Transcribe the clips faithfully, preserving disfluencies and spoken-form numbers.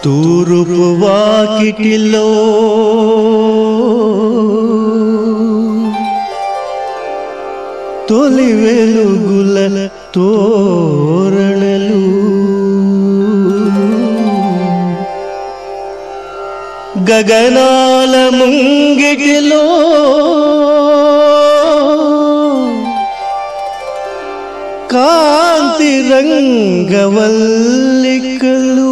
తూరుపు వాకిటిలో తొలి వెలుగుల తోరణలు గగనాల ముంగిటిలో కాంతి రంగవల్లికలు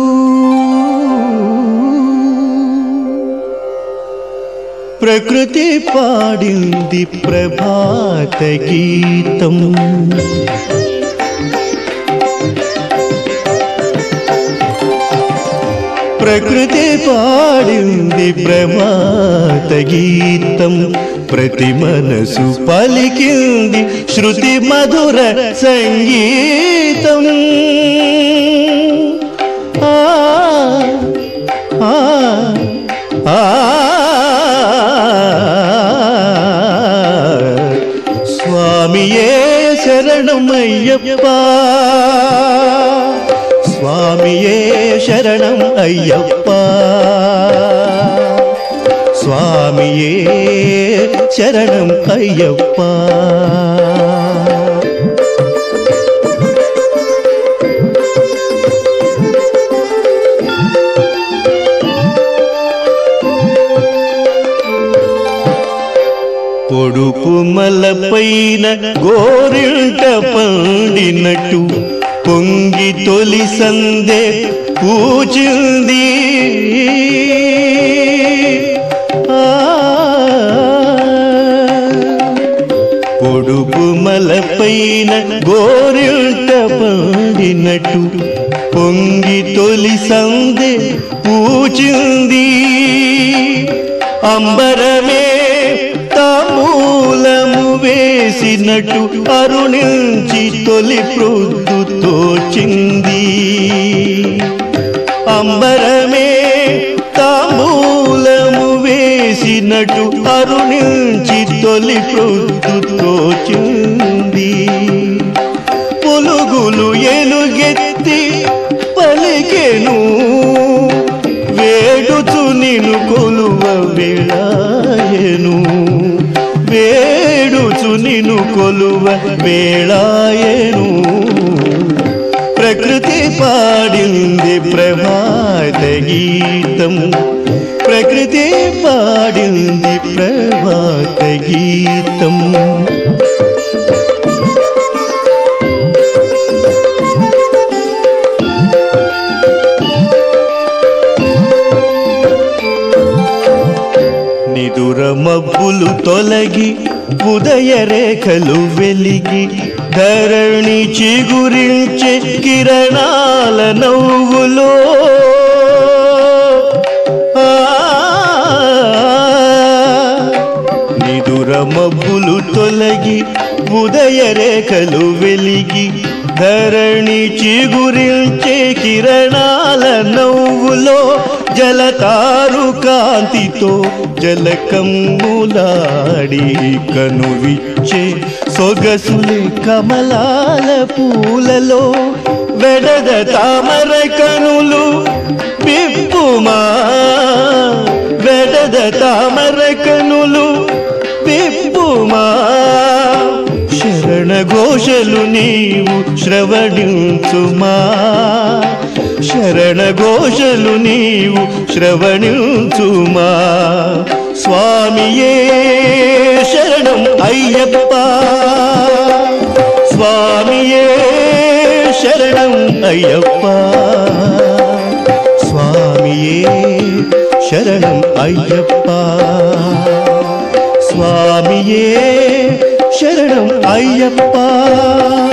ప్రకృతి పాడింది ప్రభాత గీతం. ప్రకృతి పాడింది ప్రభాత గీతం. ప్రతి మనసు పలికింది శృతి మధుర సంగీతం. ఆ ఆ ఆ స్వామియే శరణమయ్యప్ప, స్వామియే శరణం అయ్యప్ప, స్వామియే శరణం అయ్యప్ప. పొడుపు మలపైన గోరింట పండినట్టు పొంగి తొలి సందే పూచింది. పొడుపు మలపైన గోరింట పండినట్టు పొంగి తొలి సందే పూచింది. అంబరమే తాంబూలము వేసినట్టు అరుణించి తొలి ప్రొద్దు తోచింది. అంబరమే తాంబూలము వేసినట్టు అరుణించి తొలి ప్రొద్దు తోచింది. పులుగులు ఎలుగెత్తి పలికెను వేడుచు నిన్ను కొలువ వేళాయెను, వేడుచు నిన్ను కొలువ వేళాయెను. ప్రకృతి పాడింది ప్రభాత గీతం, ప్రకృతి పాడింది ప్రభాత గీతం. నిదుర మబ్బులు తొలగి ఉదయ రేఖలు వెలిగి ధరణి చిగురించే కిరణాల నవ్వులో నిదుర మబ్బులు తొలగి ఉదయ రేఖలు వెలిగి ధరణి చిగురించే కిరణాల నవ్వులో జలతారు కాంతితో జలకమ్ములాడి కనువిచ్చే సొగసులే కమలాల పూలలో వెడద తామర కనులు విప్పుమా, వెడద తామర కనులు విప్పుమా. శరణ ఘోషలు నీవు శ్రవణించుమా, శరణ ఘోషలు నీవు శ్రవణించుమా. స్వామియే శరణం అయ్యప్ప, స్వామియే శరణం అయ్యప్ప, స్వామియే శరణం అయ్యప్ప, స్వామియే శరణం అయ్యప్ప.